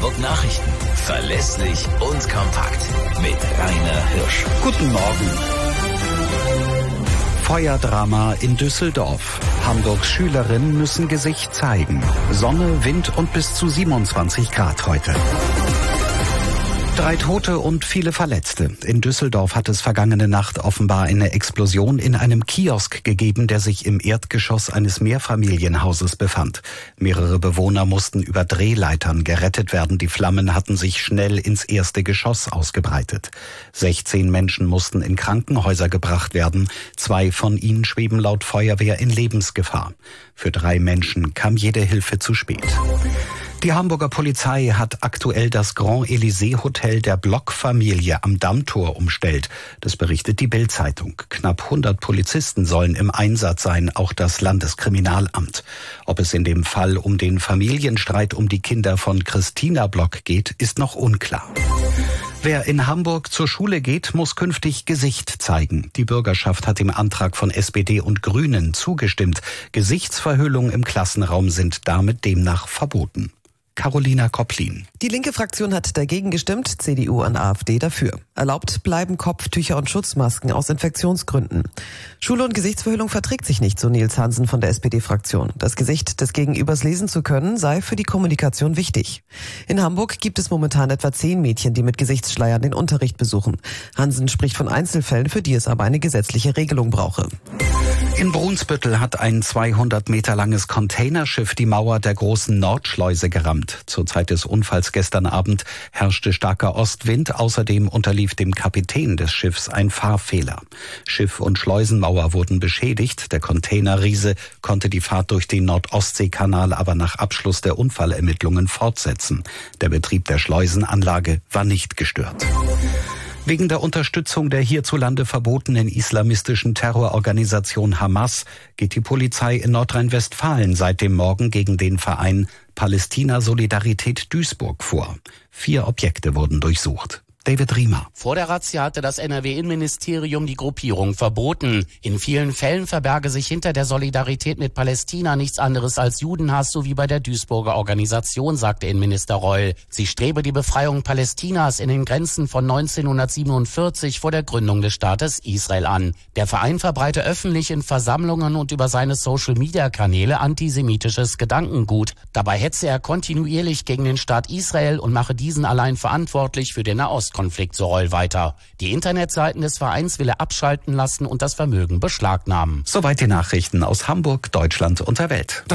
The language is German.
Hamburg Nachrichten. Verlässlich und kompakt. Mit Rainer Hirsch. Guten Morgen. Feuerdrama in Düsseldorf. Hamburgs Schülerinnen müssen Gesicht zeigen. Sonne, Wind und bis zu 27 Grad heute. 3 Tote und viele Verletzte. In Düsseldorf hat es vergangene Nacht offenbar eine Explosion in einem Kiosk gegeben, der sich im Erdgeschoss eines Mehrfamilienhauses befand. Mehrere Bewohner mussten über Drehleitern gerettet werden. Die Flammen hatten sich schnell ins erste Geschoss ausgebreitet. 16 Menschen mussten in Krankenhäuser gebracht werden. 2 von ihnen schweben laut Feuerwehr in Lebensgefahr. Für 3 Menschen kam jede Hilfe zu spät. Die Hamburger Polizei hat aktuell das Grand Elysée Hotel der Block-Familie am Dammtor umstellt. Das berichtet die Bild-Zeitung. Knapp 100 Polizisten sollen im Einsatz sein, auch das Landeskriminalamt. Ob es in dem Fall um den Familienstreit um die Kinder von Christina Block geht, ist noch unklar. Wer in Hamburg zur Schule geht, muss künftig Gesicht zeigen. Die Bürgerschaft hat dem Antrag von SPD und Grünen zugestimmt. Gesichtsverhüllungen im Klassenraum sind damit demnach verboten. Carolina Kopplin. Die linke Fraktion hat dagegen gestimmt, CDU und AfD dafür. Erlaubt bleiben Kopftücher und Schutzmasken aus Infektionsgründen. Schule und Gesichtsverhüllung verträgt sich nicht, so Nils Hansen von der SPD-Fraktion. Das Gesicht des Gegenübers lesen zu können, sei für die Kommunikation wichtig. In Hamburg gibt es momentan etwa 10 Mädchen, die mit Gesichtsschleiern den Unterricht besuchen. Hansen spricht von Einzelfällen, für die es aber eine gesetzliche Regelung brauche. In Brunsbüttel hat ein 200 Meter langes Containerschiff die Mauer der großen Nordschleuse gerammt. Zur Zeit des Unfalls gestern Abend herrschte starker Ostwind. Außerdem unterlief dem Kapitän des Schiffs ein Fahrfehler. Schiff und Schleusenmauer wurden beschädigt. Der Containerriese konnte die Fahrt durch den Nord-Ostsee-Kanal aber nach Abschluss der Unfallermittlungen fortsetzen. Der Betrieb der Schleusenanlage war nicht gestört. Wegen der Unterstützung der hierzulande verbotenen islamistischen Terrororganisation Hamas geht die Polizei in Nordrhein-Westfalen seit dem Morgen gegen den Verein Palästina Solidarität Duisburg vor. 4 Objekte wurden durchsucht. David Riemer. Vor der Razzia hatte das NRW-Innenministerium die Gruppierung verboten. In vielen Fällen verberge sich hinter der Solidarität mit Palästina nichts anderes als Judenhass, so wie bei der Duisburger Organisation, sagte Innenminister Reul. Sie strebe die Befreiung Palästinas in den Grenzen von 1947 vor der Gründung des Staates Israel an. Der Verein verbreite öffentlich in Versammlungen und über seine Social-Media-Kanäle antisemitisches Gedankengut. Dabei hetze er kontinuierlich gegen den Staat Israel und mache diesen allein verantwortlich für den Nahostkonflikt, so Reul weiter. Die Internetseiten des Vereins will er abschalten lassen und das Vermögen beschlagnahmen. Soweit die Nachrichten aus Hamburg, Deutschland und der Welt.